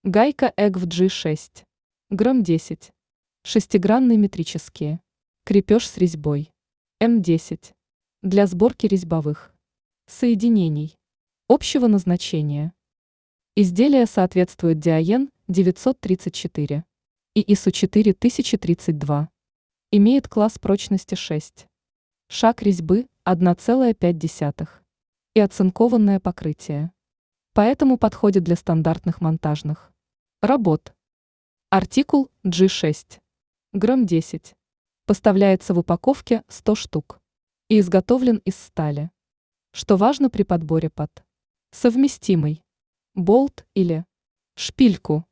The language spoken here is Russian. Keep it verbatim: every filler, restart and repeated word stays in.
Гайка ЭГ в джи шесть. Гром десять. Шестигранные метрические. Крепеж с резьбой. эм десять. Для сборки резьбовых соединений общего назначения. Изделие соответствует Диаен девятьсот тридцать четыре и ИСУ четыре тысячи тридцать два. Имеет класс прочности шесть. Шаг резьбы одна целая пять десятых. И оцинкованное покрытие. Поэтому подходит для стандартных монтажных работ. Артикул джи шесть. Гром десять. Поставляется в упаковке сто штук и изготовлен из стали. Что важно при подборе под совместимый болт или шпильку.